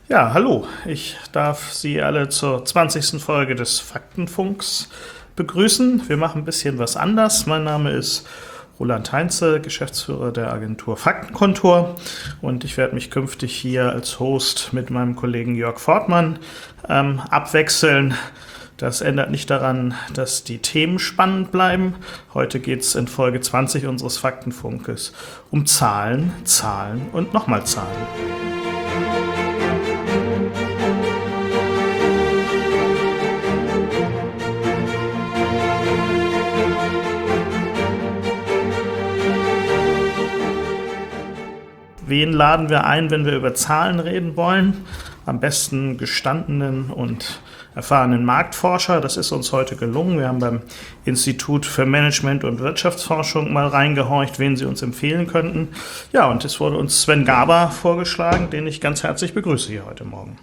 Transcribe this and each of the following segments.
Ja, hallo. Ich darf Sie alle zur 20. Folge des Faktenfunks begrüßen. Wir machen ein bisschen was anders. Mein Name ist Roland Heinze, Geschäftsführer der Agentur Faktenkontor, und ich werde mich künftig hier als Host mit meinem Kollegen Jörg Fortmann abwechseln. Das ändert nicht daran, dass die Themen spannend bleiben. Heute geht es in Folge 20 unseres Faktenfunkes um Zahlen, Zahlen und nochmal Zahlen. Wen laden wir ein, wenn wir über Zahlen reden wollen? Am besten gestandenen und erfahrenen Marktforscher. Das ist uns heute gelungen. Wir haben beim Institut für Management und Wirtschaftsforschung mal reingehorcht, wen sie uns empfehlen könnten. Ja, und es wurde uns Sven Gaber vorgeschlagen, den ich ganz herzlich begrüße hier heute Morgen.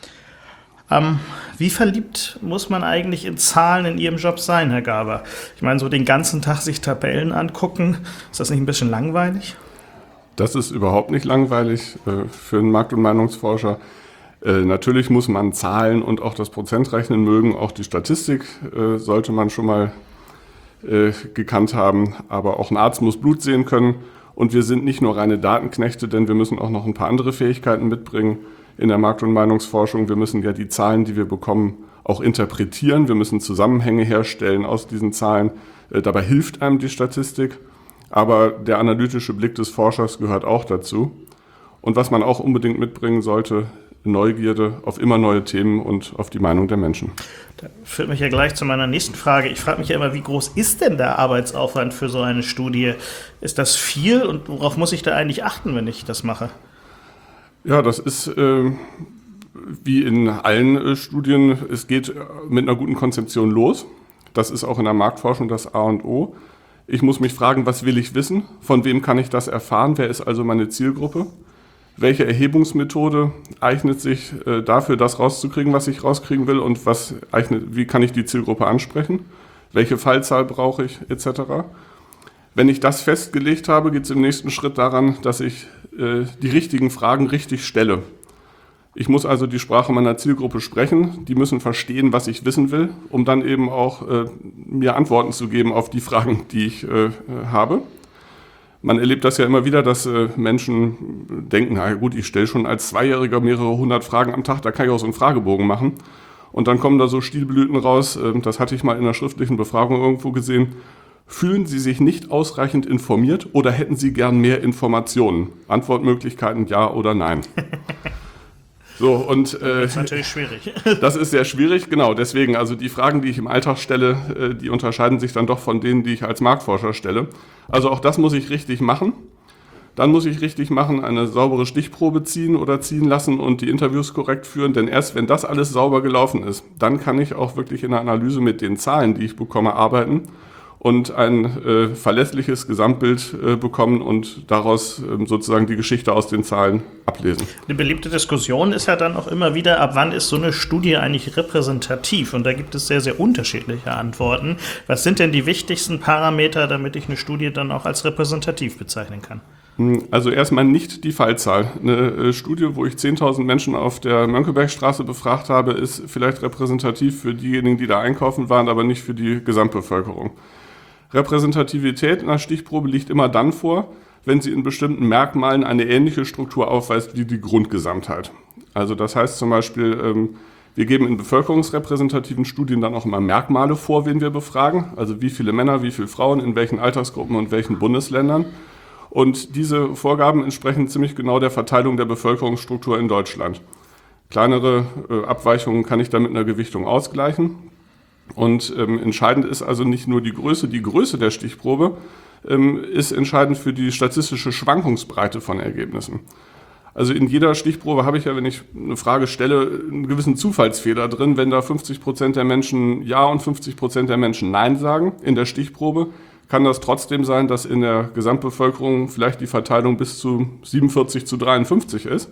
Wie verliebt muss man eigentlich in Zahlen in Ihrem Job sein, Herr Gaber? Ich meine, so den ganzen Tag sich Tabellen angucken, ist das nicht ein bisschen langweilig? Das ist überhaupt nicht langweilig für einen Markt- und Meinungsforscher. Natürlich muss man Zahlen und auch das Prozentrechnen mögen. Auch die Statistik sollte man schon mal gekannt haben. Aber auch ein Arzt muss Blut sehen können. Und wir sind nicht nur reine Datenknechte, denn wir müssen auch noch ein paar andere Fähigkeiten mitbringen in der Markt- und Meinungsforschung. Wir müssen ja die Zahlen, die wir bekommen, auch interpretieren. Wir müssen Zusammenhänge herstellen aus diesen Zahlen. Dabei hilft einem die Statistik. Aber der analytische Blick des Forschers gehört auch dazu. Und was man auch unbedingt mitbringen sollte, Neugierde auf immer neue Themen und auf die Meinung der Menschen. Das führt mich ja gleich zu meiner nächsten Frage. Ich frage mich ja immer, wie groß ist denn der Arbeitsaufwand für so eine Studie? Ist das viel und worauf muss ich da eigentlich achten, wenn ich das mache? Ja, das ist wie in allen Studien, es geht mit einer guten Konzeption los. Das ist auch in der Marktforschung das A und O. Ich muss mich fragen, was will ich wissen? Von wem kann ich das erfahren? Wer ist also meine Zielgruppe? Welche Erhebungsmethode eignet sich dafür, das rauszukriegen, was ich rauskriegen will? Und wie kann ich die Zielgruppe ansprechen? Welche Fallzahl brauche ich, etc.? Wenn ich das festgelegt habe, geht es im nächsten Schritt daran, dass ich die richtigen Fragen richtig stelle. Ich muss also die Sprache meiner Zielgruppe sprechen. Die müssen verstehen, was ich wissen will, um dann eben auch mir Antworten zu geben auf die Fragen, die ich habe. Man erlebt das ja immer wieder, dass Menschen denken, na gut, ich stelle schon als Zweijähriger mehrere hundert Fragen am Tag, da kann ich auch so einen Fragebogen machen. Und dann kommen da so Stilblüten raus, das hatte ich mal in einer schriftlichen Befragung irgendwo gesehen. Fühlen Sie sich nicht ausreichend informiert oder hätten Sie gern mehr Informationen? Antwortmöglichkeiten ja oder nein. So, und, das ist natürlich schwierig. Das ist sehr schwierig, genau. Deswegen, also die Fragen, die ich im Alltag stelle, die unterscheiden sich dann doch von denen, die ich als Marktforscher stelle. Also auch das muss ich richtig machen. Dann muss ich richtig machen, eine saubere Stichprobe ziehen oder ziehen lassen und die Interviews korrekt führen. Denn erst wenn das alles sauber gelaufen ist, dann kann ich auch wirklich in der Analyse mit den Zahlen, die ich bekomme, arbeiten und ein verlässliches Gesamtbild bekommen und daraus sozusagen die Geschichte aus den Zahlen ablesen. Eine beliebte Diskussion ist ja dann auch immer wieder, ab wann ist so eine Studie eigentlich repräsentativ? Und da gibt es sehr, sehr unterschiedliche Antworten. Was sind denn die wichtigsten Parameter, damit ich eine Studie dann auch als repräsentativ bezeichnen kann? Also erstmal nicht die Fallzahl. Eine Studie, wo ich 10.000 Menschen auf der Mönckebergstraße befragt habe, ist vielleicht repräsentativ für diejenigen, die da einkaufen waren, aber nicht für die Gesamtbevölkerung. Repräsentativität in einer Stichprobe liegt immer dann vor, wenn sie in bestimmten Merkmalen eine ähnliche Struktur aufweist wie die Grundgesamtheit. Also das heißt zum Beispiel, wir geben in bevölkerungsrepräsentativen Studien dann auch immer Merkmale vor, wen wir befragen. Also wie viele Männer, wie viele Frauen, in welchen Altersgruppen und welchen Bundesländern. Und diese Vorgaben entsprechen ziemlich genau der Verteilung der Bevölkerungsstruktur in Deutschland. Kleinere Abweichungen kann ich dann mit einer Gewichtung ausgleichen. Und entscheidend ist also nicht nur die Größe der Stichprobe ist entscheidend für die statistische Schwankungsbreite von Ergebnissen. Also in jeder Stichprobe habe ich ja, wenn ich eine Frage stelle, einen gewissen Zufallsfehler drin. Wenn da 50% der Menschen Ja und 50% der Menschen Nein sagen in der Stichprobe, kann das trotzdem sein, dass in der Gesamtbevölkerung vielleicht die Verteilung bis zu 47:53 ist.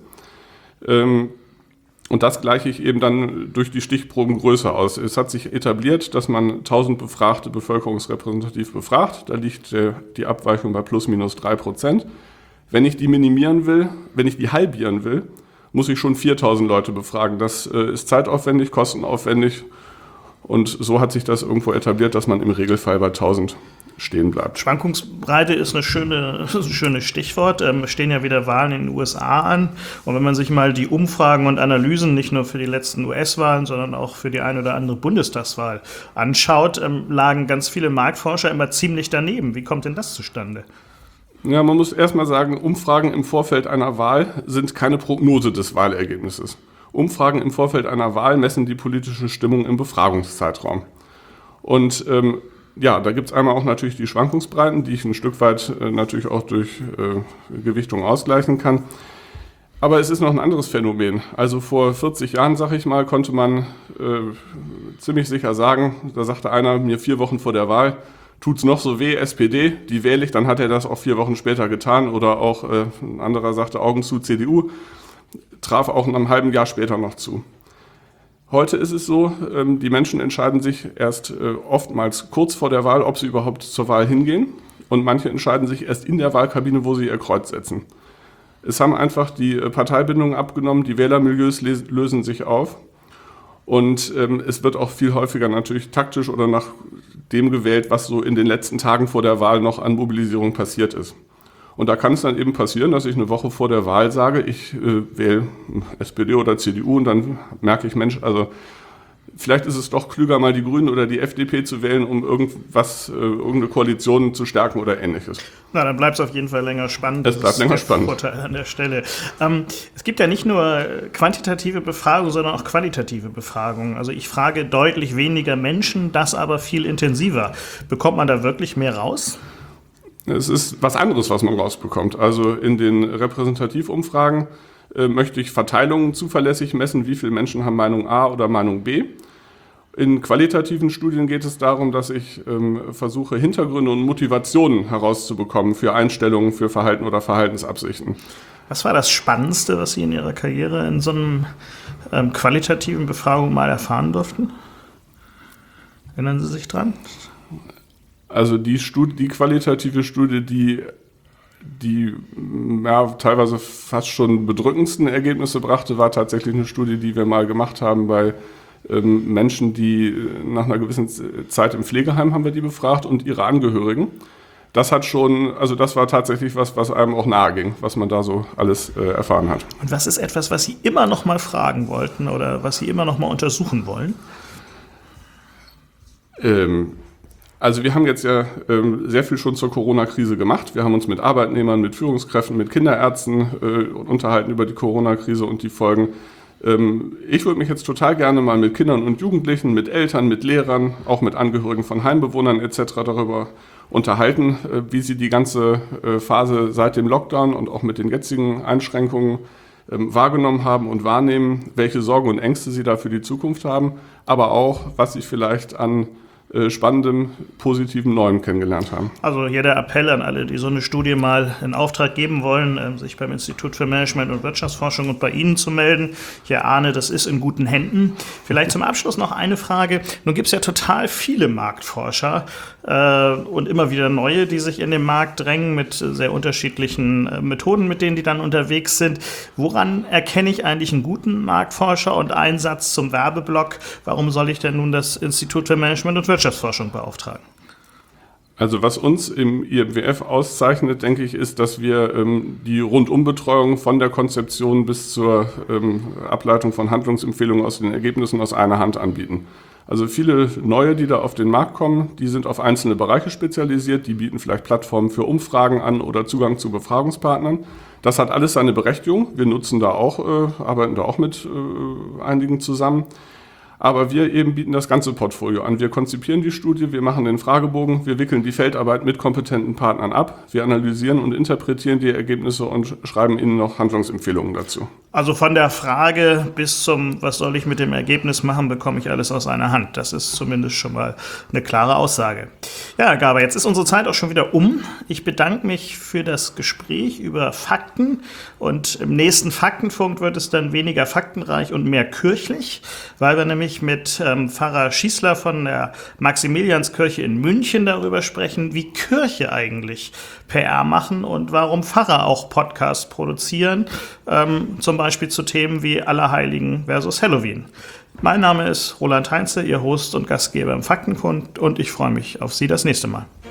Und das gleiche ich eben dann durch die Stichprobengröße aus. Es hat sich etabliert, dass man 1000 Befragte bevölkerungsrepräsentativ befragt. Da liegt die Abweichung bei plus minus 3%. Wenn ich die minimieren will, wenn ich die halbieren will muss ich schon 4.000 Leute befragen. Das ist zeitaufwendig, kostenaufwendig und so hat sich das irgendwo etabliert, dass man im Regelfall bei 1.000 stehen bleibt. Schwankungsbreite ist ein schönes Stichwort. Es stehen ja wieder Wahlen in den USA an. Und wenn man sich mal die Umfragen und Analysen nicht nur für die letzten US-Wahlen, sondern auch für die eine oder andere Bundestagswahl anschaut, lagen ganz viele Marktforscher immer ziemlich daneben. Wie kommt denn das zustande? Ja, man muss erstmal sagen, Umfragen im Vorfeld einer Wahl sind keine Prognose des Wahlergebnisses. Umfragen im Vorfeld einer Wahl messen die politische Stimmung im Befragungszeitraum. Und ja, da gibt es einmal auch natürlich die Schwankungsbreiten, die ich ein Stück weit natürlich auch durch Gewichtung ausgleichen kann. Aber es ist noch ein anderes Phänomen. Also vor 40 Jahren, sag ich mal, konnte man ziemlich sicher sagen, da sagte einer mir 4 Wochen vor der Wahl, tut's noch so weh, SPD, die wähle ich, dann hat er das auch 4 Wochen später getan. Oder auch ein anderer sagte Augen zu, CDU, traf auch in einem halben Jahr später noch zu. Heute ist es so, die Menschen entscheiden sich erst oftmals kurz vor der Wahl, ob sie überhaupt zur Wahl hingehen. Und manche entscheiden sich erst in der Wahlkabine, wo sie ihr Kreuz setzen. Es haben einfach die Parteibindungen abgenommen, die Wählermilieus lösen sich auf. Und es wird auch viel häufiger natürlich taktisch oder nach dem gewählt, was so in den letzten Tagen vor der Wahl noch an Mobilisierung passiert ist. Und da kann es dann eben passieren, dass ich eine Woche vor der Wahl sage, ich wähle SPD oder CDU und dann merke ich, Mensch, also vielleicht ist es doch klüger, mal die Grünen oder die FDP zu wählen, um irgendeine Koalition zu stärken oder Ähnliches. Na, dann bleibt es auf jeden Fall länger spannend. Es bleibt länger spannend. Vorteil an der Stelle. Es gibt ja nicht nur quantitative Befragungen, sondern auch qualitative Befragungen. Also ich frage deutlich weniger Menschen, das aber viel intensiver. Bekommt man da wirklich mehr raus? Es ist was anderes, was man rausbekommt. Also in den Repräsentativumfragen möchte ich Verteilungen zuverlässig messen, wie viele Menschen haben Meinung A oder Meinung B. In qualitativen Studien geht es darum, dass ich versuche, Hintergründe und Motivationen herauszubekommen für Einstellungen, für Verhalten oder Verhaltensabsichten. Was war das Spannendste, was Sie in Ihrer Karriere in so einem qualitativen Befragung mal erfahren durften? Erinnern Sie sich dran? Also die qualitative Studie, die ja, teilweise fast schon bedrückendsten Ergebnisse brachte, war tatsächlich eine Studie, die wir mal gemacht haben bei Menschen, die nach einer gewissen Zeit im Pflegeheim haben wir die befragt und ihre Angehörigen. Das war tatsächlich was einem auch nahe ging, was man da so alles erfahren hat. Und was ist etwas, was Sie immer noch mal fragen wollten oder was Sie immer noch mal untersuchen wollen? Also wir haben jetzt ja sehr viel schon zur Corona-Krise gemacht. Wir haben uns mit Arbeitnehmern, mit Führungskräften, mit Kinderärzten unterhalten über die Corona-Krise und die Folgen. Ich würde mich jetzt total gerne mal mit Kindern und Jugendlichen, mit Eltern, mit Lehrern, auch mit Angehörigen von Heimbewohnern etc. darüber unterhalten, wie sie die ganze Phase seit dem Lockdown und auch mit den jetzigen Einschränkungen wahrgenommen haben und wahrnehmen, welche Sorgen und Ängste sie da für die Zukunft haben, aber auch, was sie vielleicht an spannendem, positiven Neuem kennengelernt haben. Also hier der Appell an alle, die so eine Studie mal in Auftrag geben wollen, sich beim Institut für Management und Wirtschaftsforschung und bei Ihnen zu melden. Ich erahne, das ist in guten Händen. Vielleicht zum Abschluss noch eine Frage. Nun gibt es ja total viele Marktforscher und immer wieder neue, die sich in den Markt drängen mit sehr unterschiedlichen Methoden, mit denen die dann unterwegs sind. Woran erkenne ich eigentlich einen guten Marktforscher? Und ein Satz zum Werbeblock. Warum soll ich denn nun das Institut für Management und Wirtschaftsforschung beauftragen? Also was uns im IMWF auszeichnet, denke ich, ist, dass wir die Rundumbetreuung von der Konzeption bis zur Ableitung von Handlungsempfehlungen aus den Ergebnissen aus einer Hand anbieten. Also viele neue, die da auf den Markt kommen, die sind auf einzelne Bereiche spezialisiert, die bieten vielleicht Plattformen für Umfragen an oder Zugang zu Befragungspartnern. Das hat alles seine Berechtigung. Wir nutzen da auch, arbeiten da auch mit einigen zusammen. Aber wir eben bieten das ganze Portfolio an. Wir konzipieren die Studie, wir machen den Fragebogen, wir wickeln die Feldarbeit mit kompetenten Partnern ab, wir analysieren und interpretieren die Ergebnisse und schreiben ihnen noch Handlungsempfehlungen dazu. Also von der Frage bis zum, was soll ich mit dem Ergebnis machen, bekomme ich alles aus einer Hand. Das ist zumindest schon mal eine klare Aussage. Ja, Herr Garber, jetzt ist unsere Zeit auch schon wieder um. Ich bedanke mich für das Gespräch über Fakten und im nächsten Faktenfunk wird es dann weniger faktenreich und mehr kirchlich, weil wir nämlich nämlich mit Pfarrer Schießler von der Maximilianskirche in München darüber sprechen, wie Kirche eigentlich PR machen und warum Pfarrer auch Podcasts produzieren, zum Beispiel zu Themen wie Allerheiligen versus Halloween. Mein Name ist Roland Heinze, Ihr Host und Gastgeber im Faktenkund, und ich freue mich auf Sie das nächste Mal.